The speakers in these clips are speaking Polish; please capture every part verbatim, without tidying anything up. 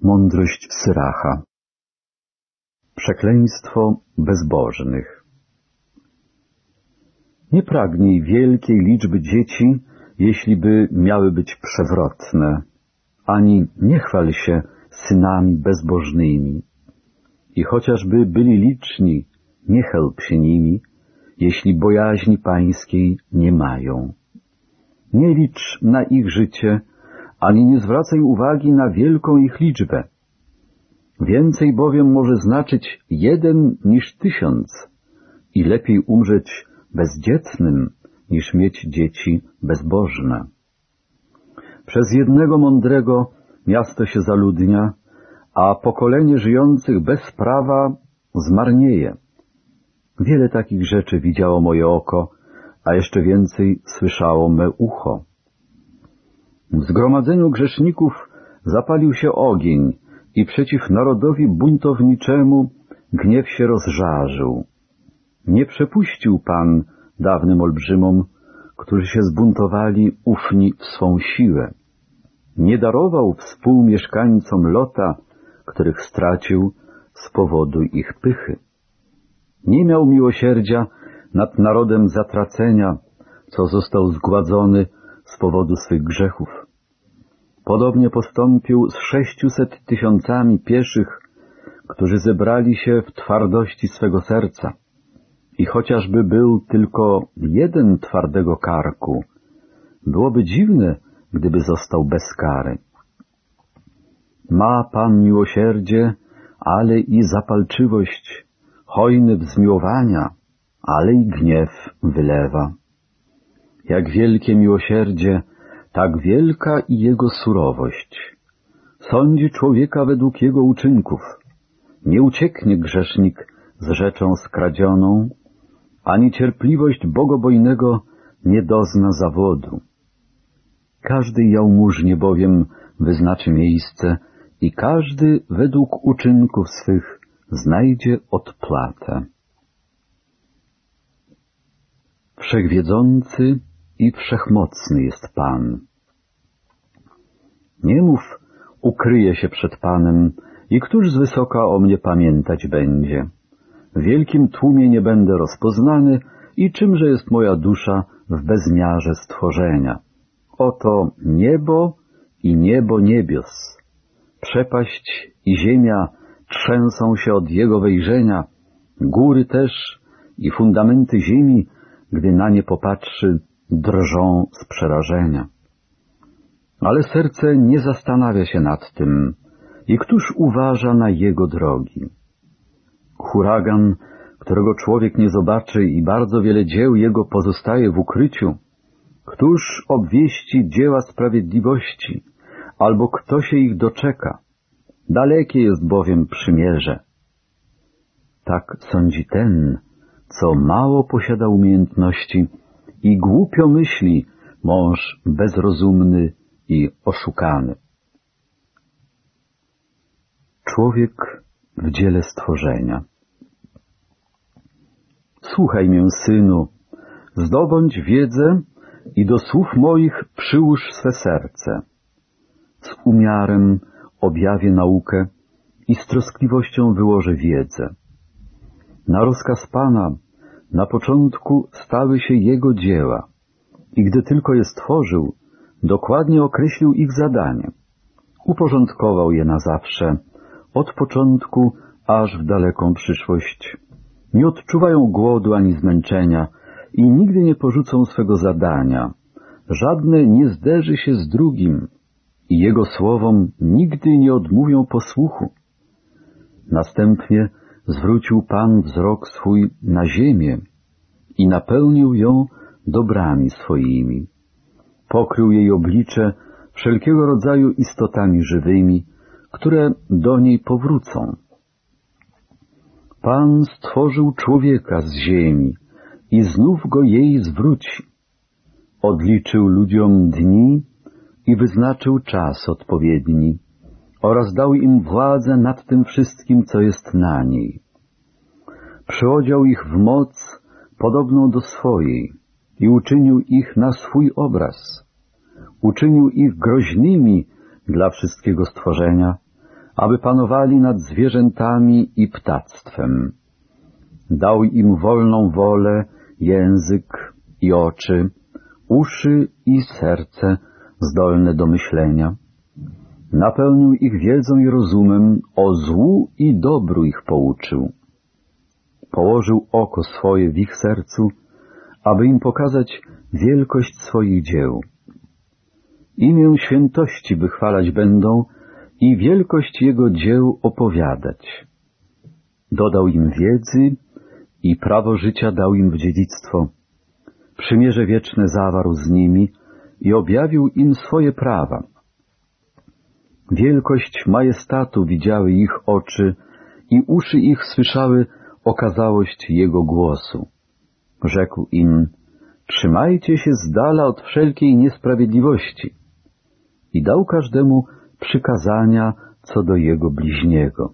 Mądrość Syracha. Przekleństwo bezbożnych. Nie pragnij wielkiej liczby dzieci, jeśli by miały być przewrotne, ani nie chwal się synami bezbożnymi. I chociażby byli liczni, nie chleb się nimi, jeśli bojaźni pańskiej nie mają. Nie licz na ich życie, ani nie zwracaj uwagi na wielką ich liczbę. Więcej bowiem może znaczyć jeden niż tysiąc i lepiej umrzeć bezdzietnym, niż mieć dzieci bezbożne. Przez jednego mądrego miasto się zaludnia, a pokolenie żyjących bez prawa zmarnieje. Wiele takich rzeczy widziało moje oko, a jeszcze więcej słyszało me ucho. W zgromadzeniu grzeszników zapalił się ogień i przeciw narodowi buntowniczemu gniew się rozżarzył. Nie przepuścił Pan dawnym olbrzymom, którzy się zbuntowali ufni w swą siłę. Nie darował współmieszkańcom Lota, których stracił z powodu ich pychy. Nie miał miłosierdzia nad narodem zatracenia, co został zgładzony z powodu swych grzechów. Podobnie postąpił z sześciuset tysiącami pieszych, którzy zebrali się w twardości swego serca. I chociażby był tylko jeden twardego karku, byłoby dziwne, gdyby został bez kary. Ma Pan miłosierdzie, ale i zapalczywość, hojny wzmiłowania, ale i gniew wylewa. Jak wielkie miłosierdzie, tak wielka i jego surowość. Sądzi człowieka według jego uczynków. Nie ucieknie grzesznik z rzeczą skradzioną, ani cierpliwość bogobojnego nie dozna zawodu. Każdy jałmużnie bowiem wyznaczy miejsce i każdy według uczynków swych znajdzie odpłatę. Wszechwiedzący i wszechmocny jest Pan. Nie mów, ukryję się przed Panem i któż z wysoka o mnie pamiętać będzie. W wielkim tłumie nie będę rozpoznany i czymże jest moja dusza w bezmiarze stworzenia. Oto niebo i niebo niebios. Przepaść i ziemia trzęsą się od jego wejrzenia, góry też i fundamenty ziemi, gdy na nie popatrzy, drżą z przerażenia. Ale serce nie zastanawia się nad tym i któż uważa na jego drogi? Huragan, którego człowiek nie zobaczy i bardzo wiele dzieł jego pozostaje w ukryciu, któż obwieści dzieła sprawiedliwości, albo kto się ich doczeka? Dalekie jest bowiem przymierze. Tak sądzi ten, co mało posiada umiejętności i głupio myśli mąż bezrozumny i oszukany. Człowiek w dziele stworzenia. Słuchaj mię, synu, zdobądź wiedzę i do słów moich przyłóż swe serce. Z umiarem objawię naukę i z troskliwością wyłożę wiedzę. Na rozkaz Pana na początku stały się Jego dzieła i gdy tylko je stworzył, dokładnie określił ich zadanie. Uporządkował je na zawsze, od początku aż w daleką przyszłość. Nie odczuwają głodu ani zmęczenia i nigdy nie porzucą swego zadania. Żadne nie zderzy się z drugim i Jego słowom nigdy nie odmówią posłuchu. Następnie zwrócił Pan wzrok swój na ziemię i napełnił ją dobrami swoimi. Pokrył jej oblicze wszelkiego rodzaju istotami żywymi, które do niej powrócą. Pan stworzył człowieka z ziemi i znów go jej zwróci. Odliczył ludziom dni i wyznaczył czas odpowiedni oraz dał im władzę nad tym wszystkim, co jest na niej. Przyodział ich w moc podobną do swojej i uczynił ich na swój obraz. Uczynił ich groźnymi dla wszystkiego stworzenia, aby panowali nad zwierzętami i ptactwem. Dał im wolną wolę, język i oczy, uszy i serce zdolne do myślenia. Napełnił ich wiedzą i rozumem, o złu i dobru ich pouczył. Położył oko swoje w ich sercu, aby im pokazać wielkość swoich dzieł. Imię świętości wychwalać będą i wielkość Jego dzieł opowiadać. Dodał im wiedzy i prawo życia dał im w dziedzictwo. Przymierze wieczne zawarł z nimi i objawił im swoje prawa. Wielkość majestatu widziały ich oczy i uszy ich słyszały okazałość Jego głosu. Rzekł im: trzymajcie się z dala od wszelkiej niesprawiedliwości. I dał każdemu przykazania co do jego bliźniego.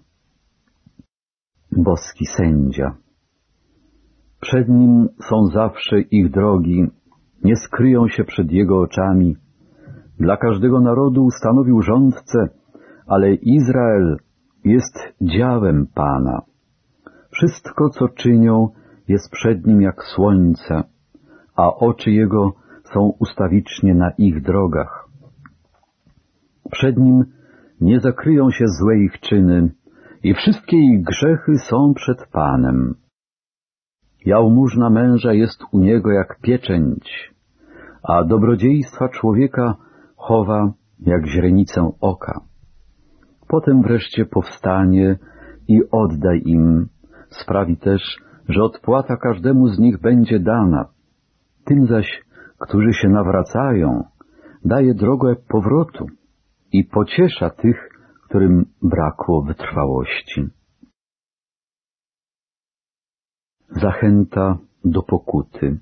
Boski sędzia. Przed Nim są zawsze ich drogi, nie skryją się przed Jego oczami. Dla każdego narodu ustanowił rządcę, ale Izrael jest działem Pana. Wszystko, co czynią, jest przed Nim jak słońce, a oczy Jego są ustawicznie na ich drogach. Przed Nim nie zakryją się złe ich czyny i wszystkie ich grzechy są przed Panem. Jałmużna męża jest u Niego jak pieczęć, a dobrodziejstwa człowieka chowa jak źrenicę oka. Potem wreszcie powstanie i oddaj im, sprawi też, że odpłata każdemu z nich będzie dana. Tym zaś, którzy się nawracają, daje drogę powrotu i pociesza tych, którym brakło wytrwałości. Zachęta do pokuty.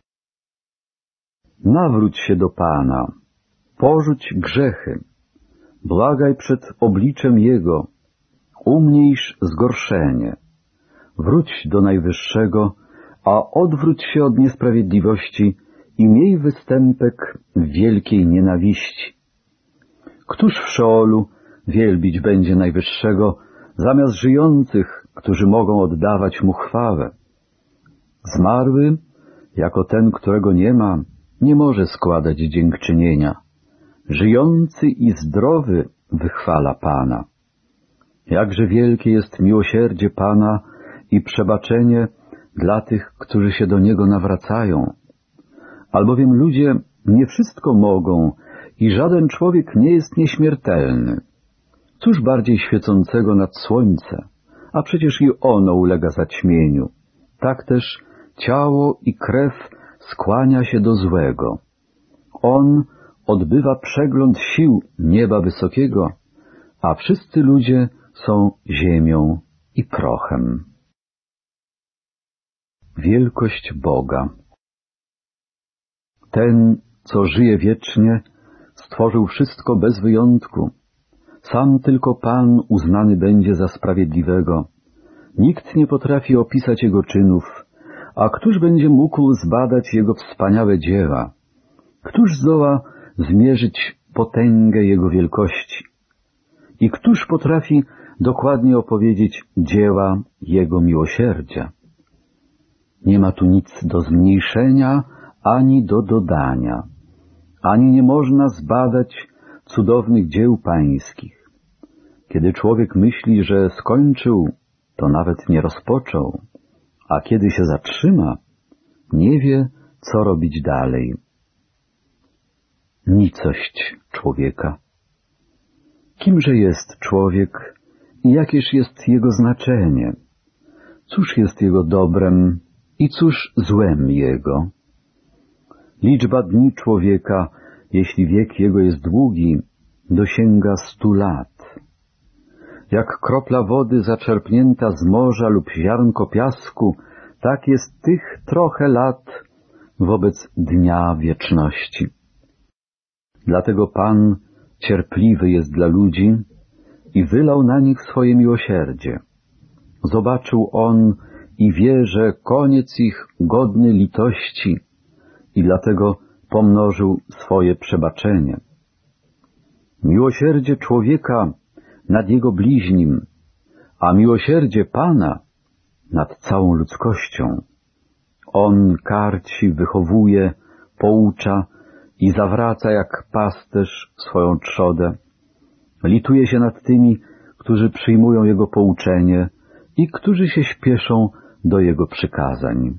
Nawróć się do Pana, porzuć grzechy, błagaj przed obliczem Jego, umniejsz zgorszenie, wróć do Najwyższego, a odwróć się od niesprawiedliwości i miej występek w wielkiej nienawiści. Któż w Szeolu wielbić będzie Najwyższego, zamiast żyjących, którzy mogą oddawać Mu chwałę? Zmarły, jako ten, którego nie ma, nie może składać dziękczynienia. Żyjący i zdrowy wychwala Pana. Jakże wielkie jest miłosierdzie Pana i przebaczenie dla tych, którzy się do Niego nawracają. Albowiem ludzie nie wszystko mogą i żaden człowiek nie jest nieśmiertelny. Cóż bardziej świecącego nad słońce, a przecież i ono ulega zaćmieniu. Tak też ciało i krew skłania się do złego. On odbywa przegląd sił nieba wysokiego, a wszyscy ludzie są ziemią i prochem. Wielkość Boga. Ten, co żyje wiecznie, stworzył wszystko bez wyjątku. Sam tylko Pan uznany będzie za sprawiedliwego. Nikt nie potrafi opisać Jego czynów, a któż będzie mógł zbadać Jego wspaniałe dzieła? Któż zdoła zmierzyć potęgę Jego wielkości? I któż potrafi dokładnie opowiedzieć dzieła Jego miłosierdzia? Nie ma tu nic do zmniejszenia, ani do dodania, ani nie można zbadać cudownych dzieł Pańskich. Kiedy człowiek myśli, że skończył, to nawet nie rozpoczął, a kiedy się zatrzyma, nie wie, co robić dalej. Nicość człowieka. Kimże jest człowiek i jakież jest jego znaczenie? Cóż jest jego dobrem i cóż złem jego? Liczba dni człowieka, jeśli wiek jego jest długi, dosięga stu lat. Jak kropla wody zaczerpnięta z morza lub ziarnko piasku, tak jest tych trochę lat wobec dnia wieczności. Dlatego Pan cierpliwy jest dla ludzi i wylał na nich swoje miłosierdzie. Zobaczył On i wie, że koniec ich godny litości i dlatego pomnożył swoje przebaczenie. Miłosierdzie człowieka nad jego bliźnim, a miłosierdzie Pana nad całą ludzkością. On karci, wychowuje, poucza i zawraca jak pasterz swoją trzodę. Lituje się nad tymi, którzy przyjmują Jego pouczenie i którzy się śpieszą do Jego przykazań.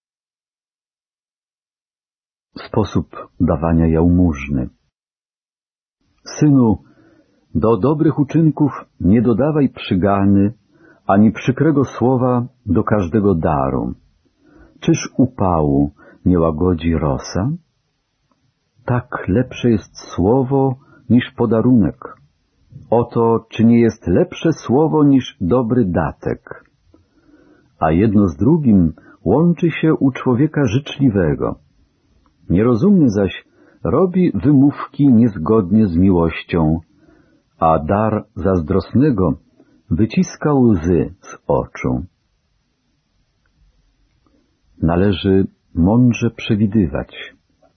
Sposób dawania jałmużny. Synu, do dobrych uczynków nie dodawaj przygany, ani przykrego słowa do każdego daru. Czyż upału nie łagodzi rosa? Tak lepsze jest słowo niż podarunek. Oto, czy nie jest lepsze słowo niż dobry datek. A jedno z drugim łączy się u człowieka życzliwego. Nierozumny zaś robi wymówki niezgodnie z miłością, a dar zazdrosnego wyciska łzy z oczu. Należy mądrze przewidywać.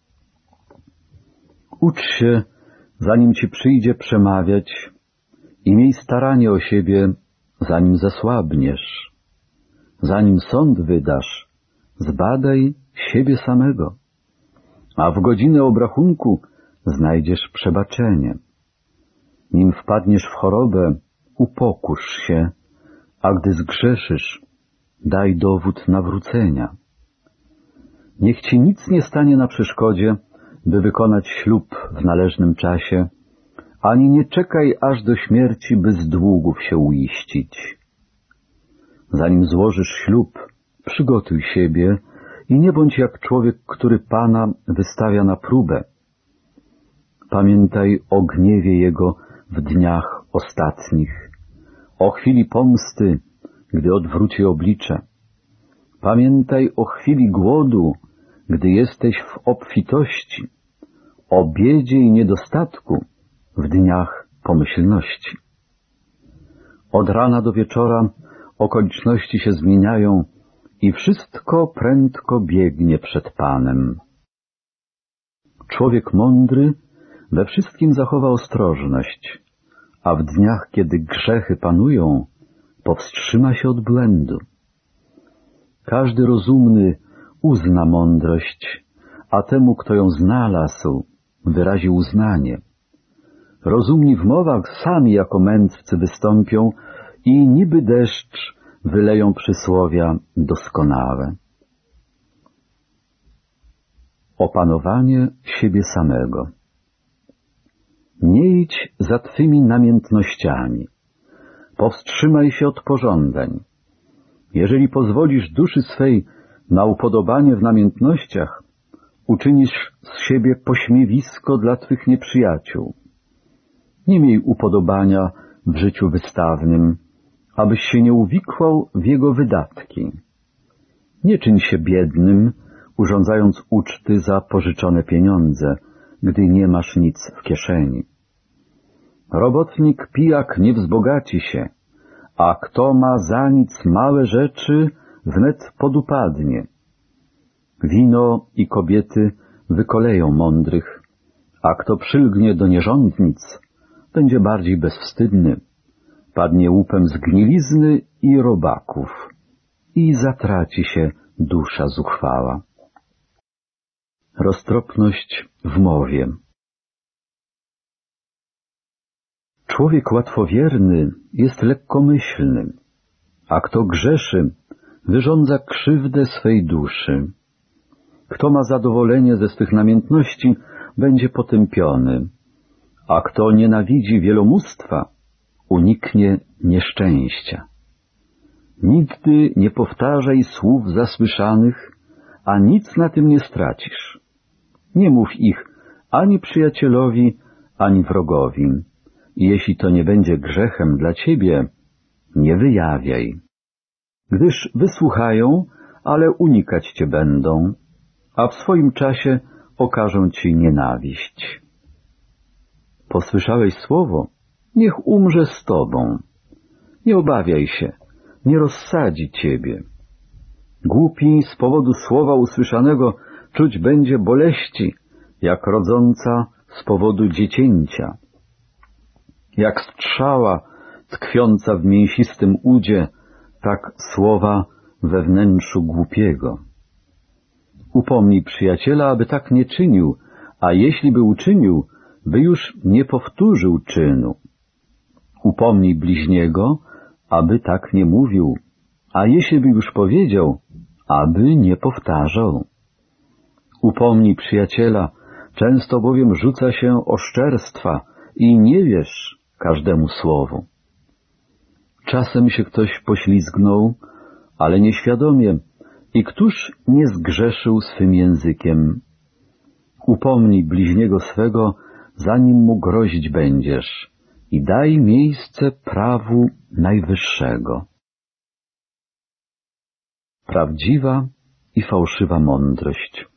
Ucz się, zanim ci przyjdzie przemawiać, i miej staranie o siebie, zanim zasłabniesz. Zanim sąd wydasz, zbadaj siebie samego, a w godzinę obrachunku znajdziesz przebaczenie. Nim wpadniesz w chorobę, upokórz się, a gdy zgrzeszysz, daj dowód nawrócenia. Niech ci nic nie stanie na przeszkodzie, by wykonać ślub w należnym czasie, ani nie czekaj aż do śmierci, by z długów się uiścić. Zanim złożysz ślub, przygotuj siebie i nie bądź jak człowiek, który Pana wystawia na próbę. Pamiętaj o gniewie Jego w dniach ostatnich, o chwili pomsty, gdy odwróci oblicze. Pamiętaj o chwili głodu, gdy jesteś w obfitości, o biedzie i niedostatku w dniach pomyślności. Od rana do wieczora okoliczności się zmieniają i wszystko prędko biegnie przed Panem. Człowiek mądry we wszystkim zachowa ostrożność, a w dniach, kiedy grzechy panują, powstrzyma się od błędu. Każdy rozumny uzna mądrość, a temu, kto ją znalazł, wyrazi uznanie. Rozumni w mowach sami jako mędrcy wystąpią i niby deszcz wyleją przysłowia doskonałe. Opanowanie siebie samego. Nie idź za twymi namiętnościami. Powstrzymaj się od pożądań. Jeżeli pozwolisz duszy swej na upodobanie w namiętnościach, uczynisz z siebie pośmiewisko dla twych nieprzyjaciół. Nie miej upodobania w życiu wystawnym, abyś się nie uwikłał w jego wydatki. Nie czyń się biednym, urządzając uczty za pożyczone pieniądze, gdy nie masz nic w kieszeni. Robotnik pijak nie wzbogaci się, a kto ma za nic małe rzeczy, wnet podupadnie. Wino i kobiety wykoleją mądrych, a kto przylgnie do nierządnic, będzie bardziej bezwstydny, padnie łupem zgnilizny i robaków i zatraci się dusza zuchwała. Roztropność w mowie. Człowiek łatwowierny jest lekkomyślny, a kto grzeszy, wyrządza krzywdę swej duszy. Kto ma zadowolenie ze swych namiętności, będzie potępiony, a kto nienawidzi wielomóstwa, uniknie nieszczęścia. Nigdy nie powtarzaj słów zasłyszanych, a nic na tym nie stracisz. Nie mów ich ani przyjacielowi, ani wrogowi. I jeśli to nie będzie grzechem dla ciebie, nie wyjawiaj. Gdyż wysłuchają, ale unikać cię będą, a w swoim czasie okażą ci nienawiść. Posłyszałeś słowo? Niech umrze z tobą. Nie obawiaj się, nie rozsadzi ciebie. Głupi z powodu słowa usłyszanego czuć będzie boleści, jak rodząca z powodu dziecięcia. Jak strzała tkwiąca w mięsistym udzie, tak słowa we wnętrzu głupiego. Upomnij przyjaciela, aby tak nie czynił, a jeśli by uczynił, by już nie powtórzył czynu. Upomnij bliźniego, aby tak nie mówił, a jeśli by już powiedział, aby nie powtarzał. Upomnij przyjaciela, często bowiem rzuca się oszczerstwa i nie wierz każdemu słowu. Czasem się ktoś poślizgnął, ale nieświadomie, i któż nie zgrzeszył swym językiem? Upomnij bliźniego swego, zanim mu grozić będziesz, i daj miejsce prawu najwyższego. Prawdziwa i fałszywa mądrość.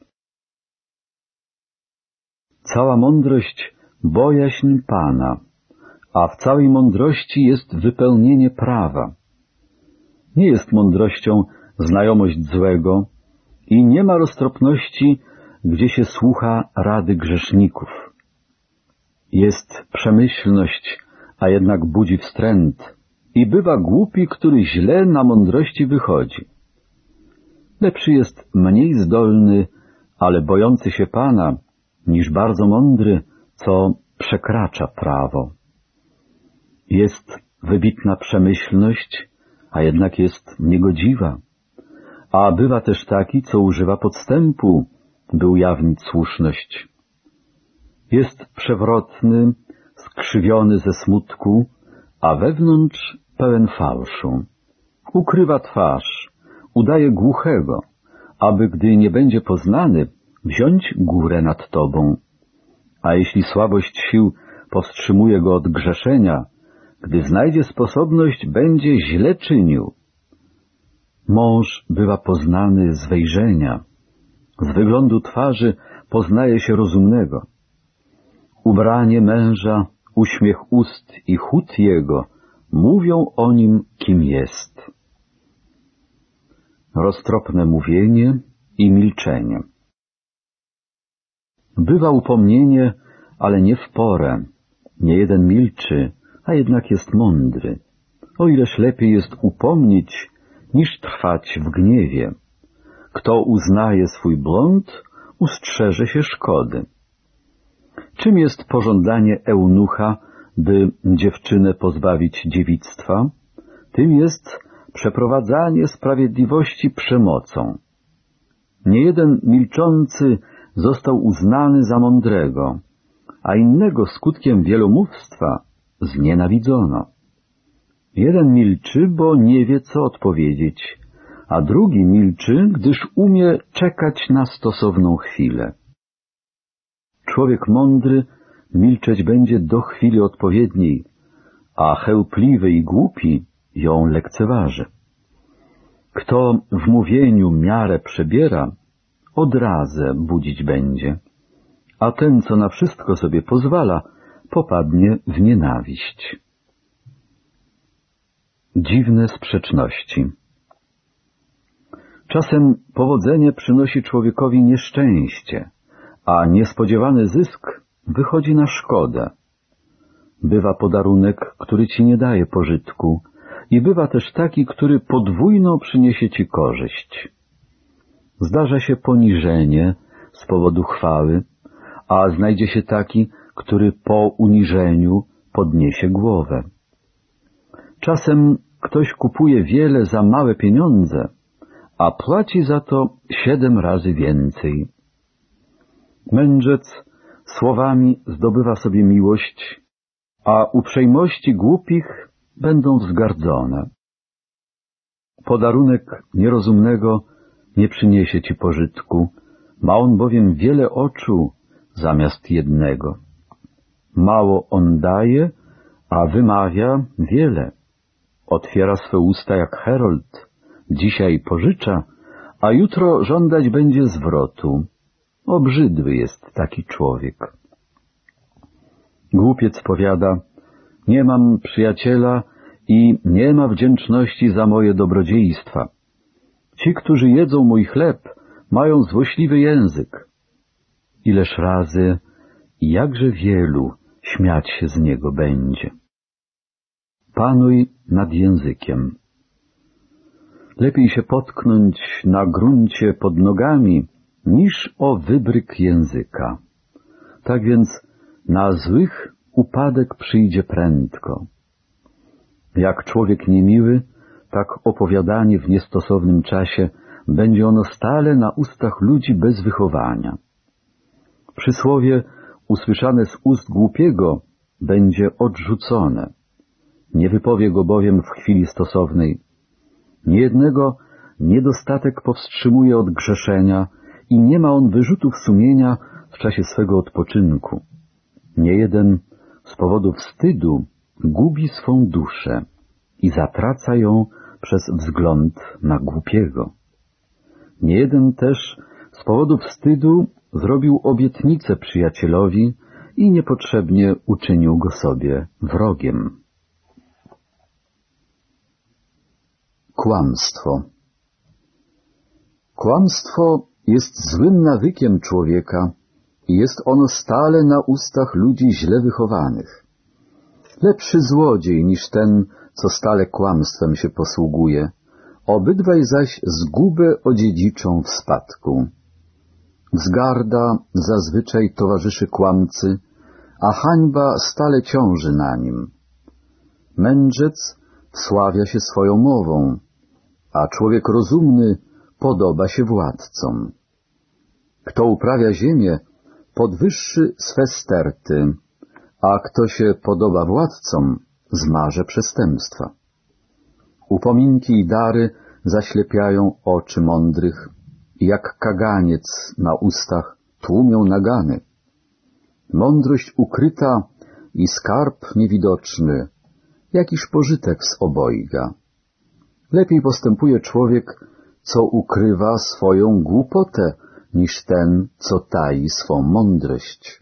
Cała mądrość bojaźń Pana, a w całej mądrości jest wypełnienie prawa. Nie jest mądrością znajomość złego i nie ma roztropności, gdzie się słucha rady grzeszników. Jest przemyślność, a jednak budzi wstręt i bywa głupi, który źle na mądrości wychodzi. Lepszy jest mniej zdolny, ale bojący się Pana, niż bardzo mądry, co przekracza prawo. Jest wybitna przemyślność, a jednak jest niegodziwa. A bywa też taki, co używa podstępu, by ujawnić słuszność. Jest przewrotny, skrzywiony ze smutku, a wewnątrz pełen fałszu. Ukrywa twarz, udaje głuchego, aby gdy nie będzie poznany, wziąć górę nad tobą. A jeśli słabość sił powstrzymuje go od grzeszenia, gdy znajdzie sposobność, będzie źle czynił. Mąż bywa poznany z wejrzenia, z wyglądu twarzy poznaje się rozumnego. Ubranie męża, uśmiech ust i chód jego mówią o nim, kim jest. Roztropne mówienie i milczenie. Bywa upomnienie, ale nie w porę. Nie jeden milczy, a jednak jest mądry. O ileż lepiej jest upomnieć, niż trwać w gniewie. Kto uznaje swój błąd, ustrzeże się szkody. Czym jest pożądanie eunucha, by dziewczynę pozbawić dziewictwa? Tym jest przeprowadzanie sprawiedliwości przemocą. Niejeden milczący został uznany za mądrego, a innego skutkiem wielomówstwa znienawidzono. Jeden milczy, bo nie wie, co odpowiedzieć, a drugi milczy, gdyż umie czekać na stosowną chwilę. Człowiek mądry milczeć będzie do chwili odpowiedniej, a chełpliwy i głupi ją lekceważy. Kto w mówieniu miarę przebiera, odrazę budzić będzie, a ten, co na wszystko sobie pozwala, popadnie w nienawiść. Dziwne sprzeczności. Czasem powodzenie przynosi człowiekowi nieszczęście, a niespodziewany zysk wychodzi na szkodę. Bywa podarunek, który ci nie daje pożytku, i bywa też taki, który podwójną przyniesie ci korzyść. Zdarza się poniżenie z powodu chwały, a znajdzie się taki, który po uniżeniu podniesie głowę. Czasem ktoś kupuje wiele za małe pieniądze, a płaci za to siedem razy więcej. Mędrzec słowami zdobywa sobie miłość, a uprzejmości głupich będą wzgardzone. Podarunek nierozumnego nie przyniesie ci pożytku, ma on bowiem wiele oczu zamiast jednego. Mało on daje, a wymawia wiele. Otwiera swe usta jak herold, dzisiaj pożycza, a jutro żądać będzie zwrotu. Obrzydły jest taki człowiek. Głupiec powiada, nie mam przyjaciela i nie ma wdzięczności za moje dobrodziejstwa. Ci, którzy jedzą mój chleb, mają złośliwy język. Ileż razy i jakże wielu śmiać się z niego będzie. panuj nad językiem. Lepiej się potknąć na gruncie pod nogami, niż o wybryk języka. Tak więc na złych upadek przyjdzie prędko. Jak człowiek niemiły, tak opowiadanie w niestosownym czasie będzie ono stale na ustach ludzi bez wychowania. Przysłowie usłyszane z ust głupiego będzie odrzucone. Nie wypowie go bowiem w chwili stosownej. Niejednego niedostatek powstrzymuje od grzeszenia i nie ma on wyrzutów sumienia w czasie swego odpoczynku. Niejeden z powodu wstydu gubi swą duszę i zatraca ją przez wzgląd na głupiego. Niejeden też z powodu wstydu zrobił obietnicę przyjacielowi i niepotrzebnie uczynił go sobie wrogiem. Kłamstwo. Kłamstwo jest złym nawykiem człowieka i jest ono stale na ustach ludzi źle wychowanych. Lepszy złodziej niż ten, co stale kłamstwem się posługuje, obydwaj zaś zgubę odziedziczą w spadku. Wzgarda zazwyczaj towarzyszy kłamcy, a hańba stale ciąży na nim. Mędrzec wsławia się swoją mową, a człowiek rozumny podoba się władcom. Kto uprawia ziemię, podwyższy swe sterty, a kto się podoba władcom, zmarze przestępstwa. Upominki i dary zaślepiają oczy mądrych, jak kaganiec na ustach tłumią nagany. Mądrość ukryta i skarb niewidoczny, jakiż pożytek z obojga. Lepiej postępuje człowiek, co ukrywa swoją głupotę, niż ten, co tai swą mądrość.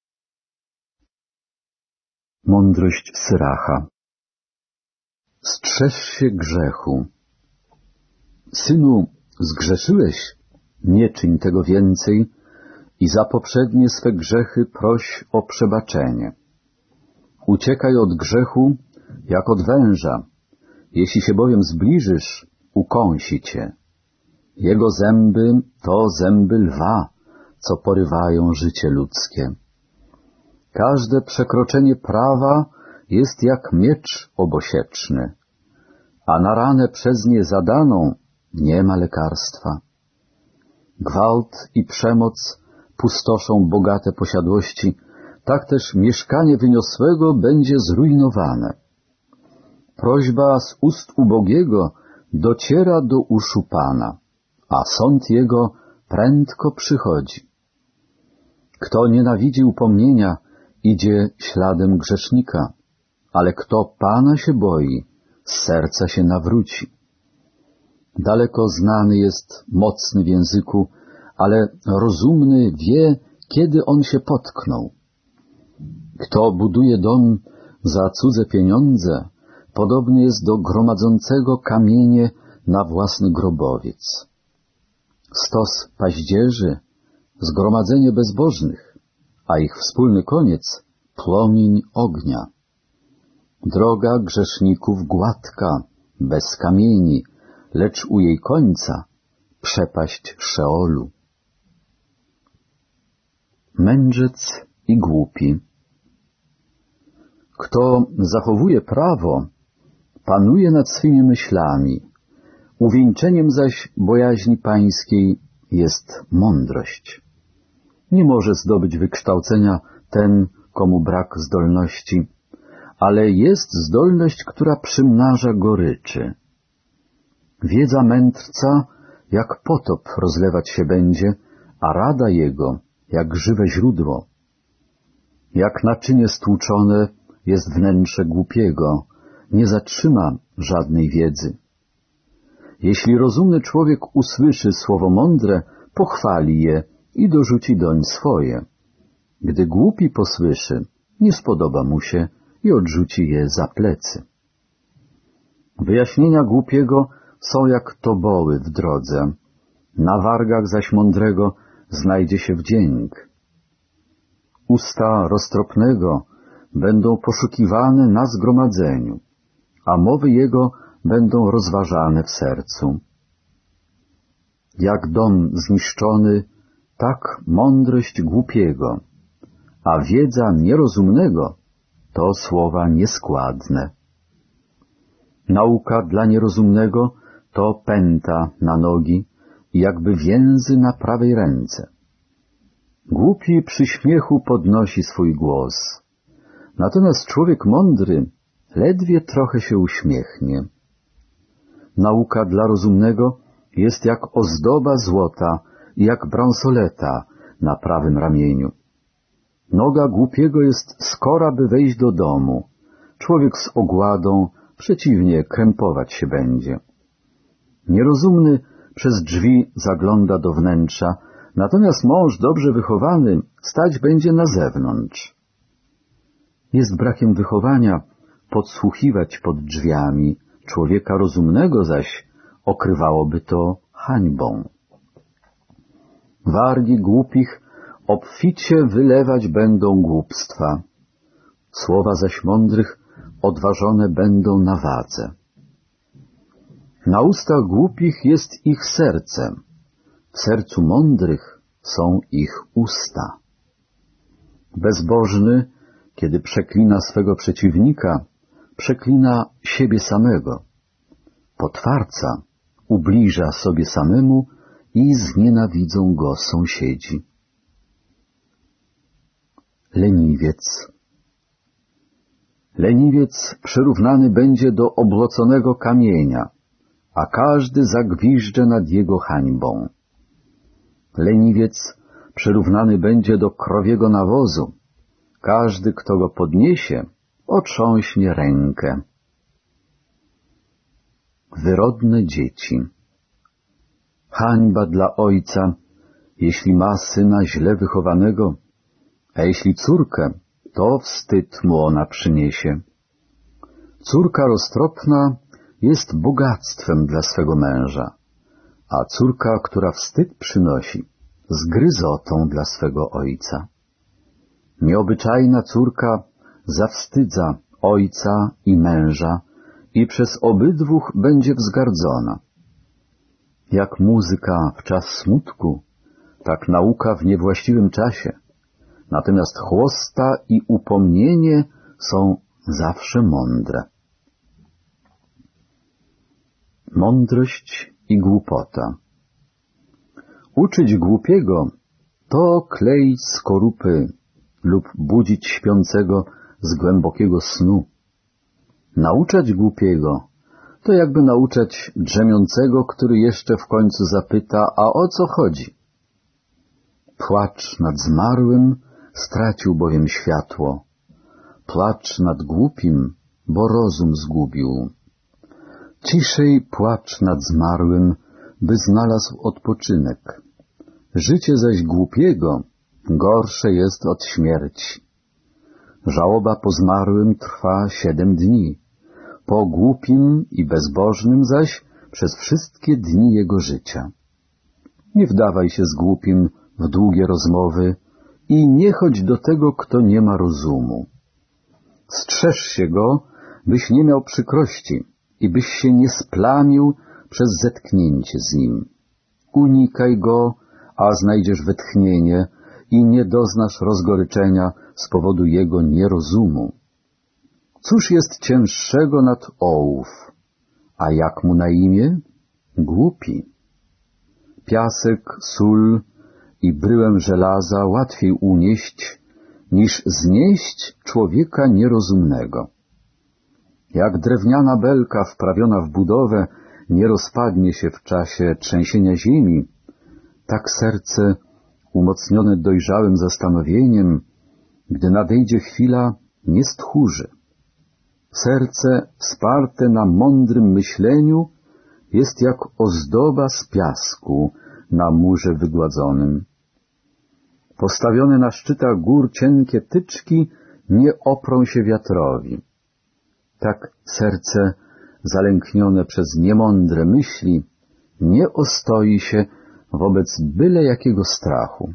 Mądrość Syracha. Strzeż się grzechu. Synu, zgrzeszyłeś, nie czyń tego więcej i za poprzednie swe grzechy proś o przebaczenie. Uciekaj od grzechu jak od węża, jeśli się bowiem zbliżysz, ukąsi cię. Jego zęby to zęby lwa, co porywają życie ludzkie. Każde przekroczenie prawa jest jak miecz obosieczny, a na ranę przez nie zadaną nie ma lekarstwa. Gwałt i przemoc pustoszą bogate posiadłości, tak też mieszkanie wyniosłego będzie zrujnowane. Prośba z ust ubogiego dociera do uszu Pana, a sąd jego prędko przychodzi. Kto nienawidzi upomnienia, idzie śladem grzesznika, ale kto Pana się boi, z serca się nawróci. Daleko znany jest mocny w języku, ale rozumny wie, kiedy on się potknął. Kto buduje dom za cudze pieniądze, podobny jest do gromadzącego kamienie na własny grobowiec. Stos paździerzy, zgromadzenie bezbożnych, a ich wspólny koniec płomień ognia. Droga grzeszników gładka, bez kamieni, lecz u jej końca przepaść Szeolu. Mędrzec i głupi. Kto zachowuje prawo, panuje nad swymi myślami, uwieńczeniem zaś bojaźni pańskiej jest mądrość. Nie może zdobyć wykształcenia ten, komu brak zdolności, ale jest zdolność, która przymnaża goryczy. Wiedza mędrca jak potop rozlewać się będzie, a rada jego jak żywe źródło. Jak naczynie stłuczone jest wnętrze głupiego, nie zatrzyma żadnej wiedzy. Jeśli rozumny człowiek usłyszy słowo mądre, pochwali je i dorzuci doń swoje. Gdy głupi posłyszy, nie spodoba mu się i odrzuci je za plecy. Wyjaśnienia głupiego są jak toboły w drodze, na wargach zaś mądrego znajdzie się wdzięk. Usta roztropnego będą poszukiwane na zgromadzeniu, a mowy jego będą rozważane w sercu. Jak dom zniszczony, tak mądrość głupiego, a wiedza nierozumnego to słowa nieskładne. Nauka dla nierozumnego to pęta na nogi i jakby więzy na prawej ręce. Głupi przy śmiechu podnosi swój głos, natomiast człowiek mądry ledwie trochę się uśmiechnie. Nauka dla rozumnego jest jak ozdoba złota i jak bransoleta na prawym ramieniu. Noga głupiego jest skora, by wejść do domu. Człowiek z ogładą przeciwnie krępować się będzie. Nierozumny przez drzwi zagląda do wnętrza, natomiast mąż dobrze wychowany stać będzie na zewnątrz. Jest brakiem wychowania podsłuchiwać pod drzwiami, człowieka rozumnego zaś okrywałoby to hańbą. Wargi głupich obficie wylewać będą głupstwa, słowa zaś mądrych odważone będą na wadze. Na ustach głupich jest ich serce, w sercu mądrych są ich usta. Bezbożny, kiedy przeklina swego przeciwnika, przeklina siebie samego. Potwarca ubliża sobie samemu i znienawidzą go sąsiedzi. Leniwiec. Leniwiec przyrównany będzie do obloconego kamienia, a każdy zagwiżdże nad jego hańbą. Leniwiec przyrównany będzie do krowiego nawozu. Każdy, kto go podniesie, otrząśnie rękę. Wyrodne dzieci. Hańba dla ojca, jeśli ma syna źle wychowanego, a jeśli córkę, to wstyd mu ona przyniesie. Córka roztropna jest bogactwem dla swego męża, a córka, która wstyd przynosi, zgryzotą dla swego ojca. Nieobyczajna córka zawstydza ojca i męża i przez obydwóch będzie wzgardzona. Jak muzyka w czas smutku, tak nauka w niewłaściwym czasie. Natomiast chłosta i upomnienie są zawsze mądre. Mądrość i głupota. Uczyć głupiego to kleić skorupy lub budzić śpiącego z głębokiego snu. Nauczać głupiego to jakby nauczać drzemiącego, który jeszcze w końcu zapyta, a o co chodzi? Płacz nad zmarłym stracił bowiem światło. Płacz nad głupim, bo rozum zgubił. Ciszej płacz nad zmarłym, by znalazł odpoczynek. Życie zaś głupiego gorsze jest od śmierci. Żałoba po zmarłym trwa siedem dni, po głupim i bezbożnym zaś przez wszystkie dni jego życia. Nie wdawaj się z głupim w długie rozmowy i nie chodź do tego, kto nie ma rozumu. Strzeż się go, byś nie miał przykrości i byś się nie splamił przez zetknięcie z nim. Unikaj go, a znajdziesz wytchnienie i nie doznasz rozgoryczenia z powodu jego nierozumu. Cóż jest cięższego nad ołów, a jak mu na imię? Głupi. Piasek, sól i bryłę żelaza łatwiej unieść, niż znieść człowieka nierozumnego. Jak drewniana belka wprawiona w budowę nie rozpadnie się w czasie trzęsienia ziemi, tak serce umocnione dojrzałym zastanowieniem, gdy nadejdzie chwila, nie stchórzy. Serce wsparte na mądrym myśleniu jest jak ozdoba z piasku na murze wygładzonym. Postawione na szczytach gór cienkie tyczki nie oprą się wiatrowi. Tak serce zalęknione przez niemądre myśli nie ostoi się wobec byle jakiego strachu.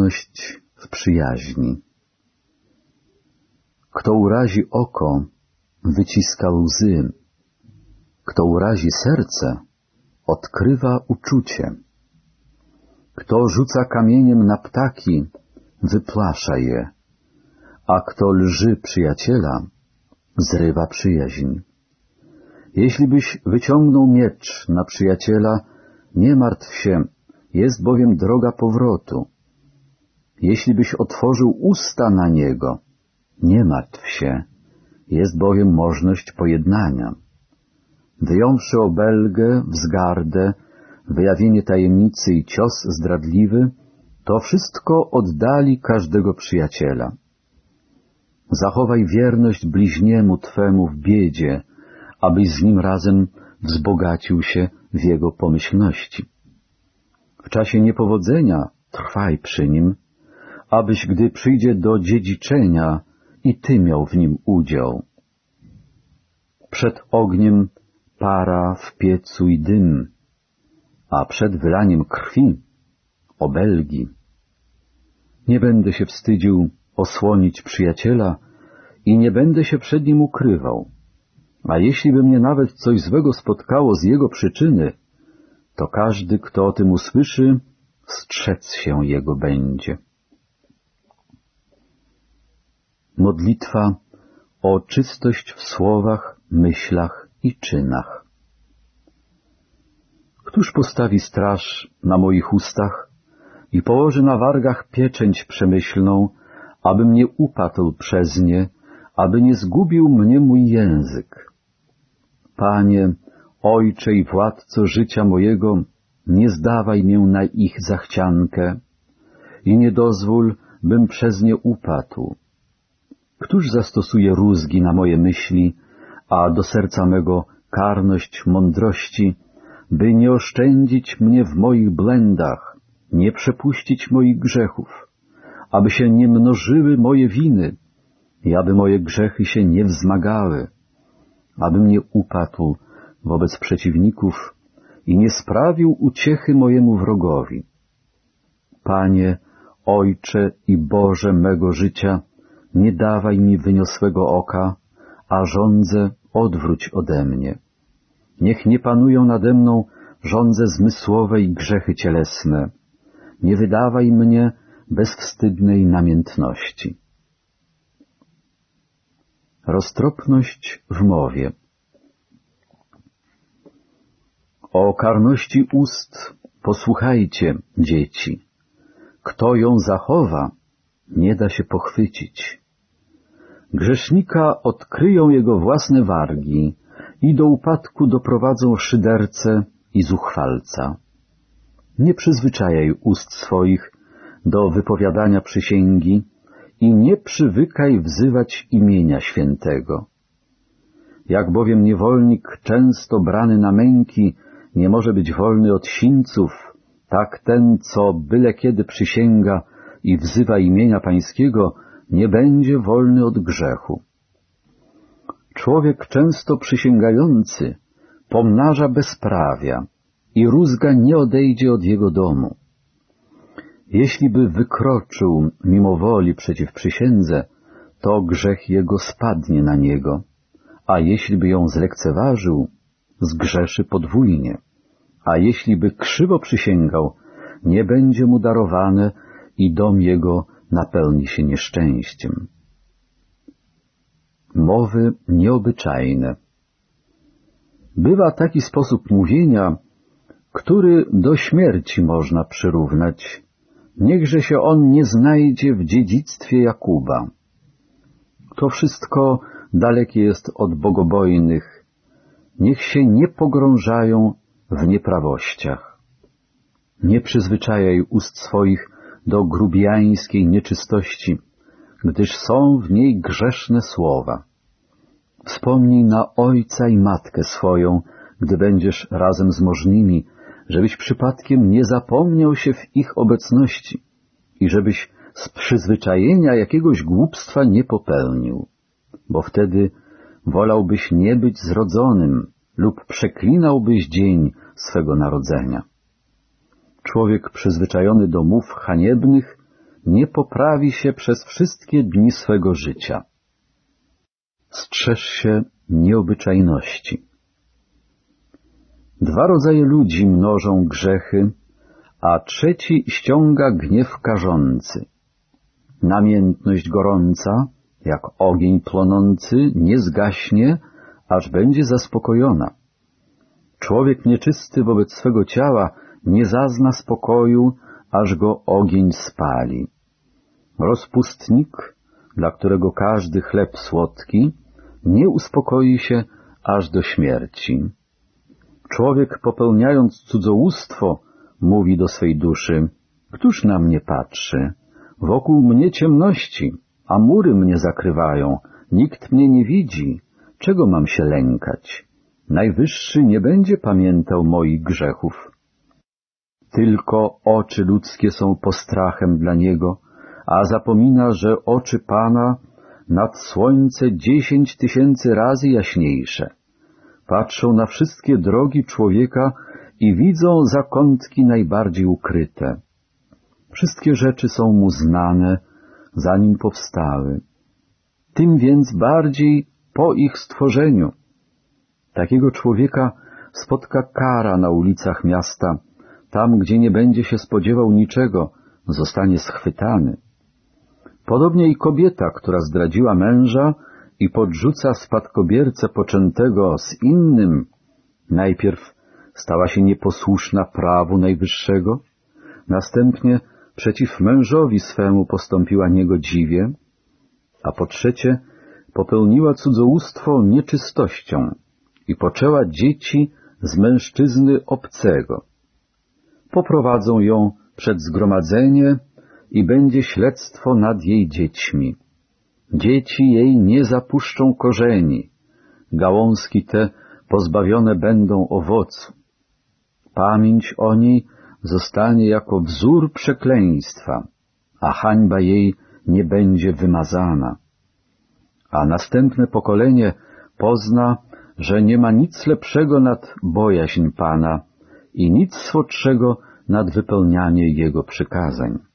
Wierność w przyjaźni. Kto urazi oko, wyciska łzy. Kto urazi serce, odkrywa uczucie. Kto rzuca kamieniem na ptaki, wyplasza je, a kto lży przyjaciela, zrywa przyjaźń. Jeśli byś wyciągnął miecz na przyjaciela, nie martw się, jest bowiem droga powrotu. Jeśli byś otworzył usta na niego, nie martw się, jest bowiem możność pojednania. Wyjąwszy obelgę, wzgardę, wyjawienie tajemnicy i cios zdradliwy, to wszystko oddali każdego przyjaciela. Zachowaj wierność bliźniemu Twemu w biedzie, abyś z nim razem wzbogacił się w jego pomyślności. W czasie niepowodzenia trwaj przy nim, abyś, gdy przyjdzie do dziedziczenia, i Ty miał w nim udział. Przed ogniem para w piecu i dym, a przed wylaniem krwi obelgi. Nie będę się wstydził osłonić przyjaciela i nie będę się przed nim ukrywał, a jeśli by mnie nawet coś złego spotkało z jego przyczyny, to każdy, kto o tym usłyszy, strzec się jego będzie. Modlitwa o czystość w słowach, myślach i czynach. Któż postawi straż na moich ustach i położy na wargach pieczęć przemyślną, abym nie upadł przez nie, aby nie zgubił mnie mój język? Panie, Ojcze i Władco życia mojego, nie zdawaj mię na ich zachciankę i nie dozwól, bym przez nie upadł. Któż zastosuje rózgi na moje myśli, a do serca mego karność mądrości, by nie oszczędzić mnie w moich błędach, nie przepuścić moich grzechów, aby się nie mnożyły moje winy i aby moje grzechy się nie wzmagały, abym nie upadł wobec przeciwników i nie sprawił uciechy mojemu wrogowi. Panie, Ojcze i Boże mego życia, nie dawaj mi wyniosłego oka, a żądzę odwróć ode mnie. Niech nie panują nade mną żądze zmysłowe i grzechy cielesne. Nie wydawaj mnie bezwstydnej namiętności. Roztropność w mowie. O karności ust posłuchajcie, dzieci. Kto ją zachowa, nie da się pochwycić. Grzesznika odkryją jego własne wargi i do upadku doprowadzą szydercę i zuchwalca. Nie przyzwyczajaj ust swoich do wypowiadania przysięgi i nie przywykaj wzywać imienia świętego. Jak bowiem niewolnik często brany na męki nie może być wolny od sińców, tak ten, co byle kiedy przysięga i wzywa imienia Pańskiego, nie będzie wolny od grzechu. Człowiek często przysięgający pomnaża bezprawia i rózga nie odejdzie od jego domu. Jeśli by wykroczył mimo woli przeciw przysiędze, to grzech jego spadnie na niego, a jeśli by ją zlekceważył, zgrzeszy podwójnie, a jeśli by krzywo przysięgał, nie będzie mu darowane i dom jego napełni się nieszczęściem. Mowy nieobyczajne. Bywa taki sposób mówienia, który do śmierci można przyrównać. Niechże się on nie znajdzie w dziedzictwie Jakuba. To wszystko dalekie jest od bogobojnych. Niech się nie pogrążają w nieprawościach. Nie przyzwyczajaj ust swoich do grubijańskiej nieczystości, gdyż są w niej grzeszne słowa. Wspomnij na ojca i matkę swoją, gdy będziesz razem z możnymi, żebyś przypadkiem nie zapomniał się w ich obecności i żebyś z przyzwyczajenia jakiegoś głupstwa nie popełnił, bo wtedy wolałbyś nie być zrodzonym lub przeklinałbyś dzień swego narodzenia. Człowiek przyzwyczajony do mów haniebnych nie poprawi się przez wszystkie dni swego życia. Strzeż się nieobyczajności. Dwa rodzaje ludzi mnożą grzechy, a trzeci ściąga gniew karzący. Namiętność gorąca, jak ogień płonący, nie zgaśnie, aż będzie zaspokojona. Człowiek nieczysty wobec swego ciała nie zazna spokoju, aż go ogień spali. Rozpustnik, dla którego każdy chleb słodki, nie uspokoi się aż do śmierci. Człowiek, popełniając cudzołóstwo, mówi do swej duszy: któż na mnie patrzy? Wokół mnie ciemności, a mury mnie zakrywają. Nikt mnie nie widzi. Czego mam się lękać? Najwyższy nie będzie pamiętał moich grzechów. Tylko oczy ludzkie są postrachem dla niego, a zapomina, że oczy Pana nad słońce dziesięć tysięcy razy jaśniejsze. Patrzą na wszystkie drogi człowieka i widzą zakątki najbardziej ukryte. Wszystkie rzeczy są mu znane, zanim powstały. Tym więc bardziej po ich stworzeniu. Takiego człowieka spotka kara na ulicach miasta. Tam, gdzie nie będzie się spodziewał niczego, zostanie schwytany. Podobnie i kobieta, która zdradziła męża i podrzuca spadkobiercę poczętego z innym, najpierw stała się nieposłuszna prawu Najwyższego, następnie przeciw mężowi swemu postąpiła niegodziwie, a po trzecie popełniła cudzołóstwo nieczystością i poczęła dzieci z mężczyzny obcego. Poprowadzą ją przed zgromadzenie i będzie śledztwo nad jej dziećmi. Dzieci jej nie zapuszczą korzeni, gałązki te pozbawione będą owocu. Pamięć o niej zostanie jako wzór przekleństwa, a hańba jej nie będzie wymazana. A następne pokolenie pozna, że nie ma nic lepszego nad bojaźń Pana i nic słodszego nad wypełnianie Jego przykazań.